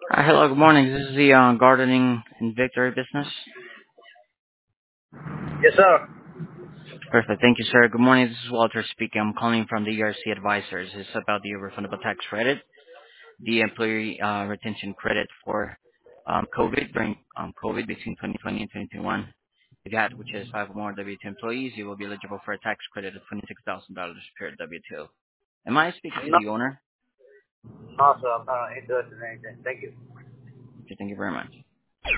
Hello, good morning. This is the gardening and victory business. Yes, sir. Perfect. Thank you, sir. Good morning. This is Walter speaking. I'm calling from the ERC Advisors. It's about the refundable tax credit, the employee retention credit for COVID during COVID between 2020 and 2021. If that, which is five or more W-2 employees, you will be eligible for a tax credit of $26,000 per W-2. Am I speaking to No, the owner? no, sir. I'm not interested in anything. Thank you. Okay, thank you very much.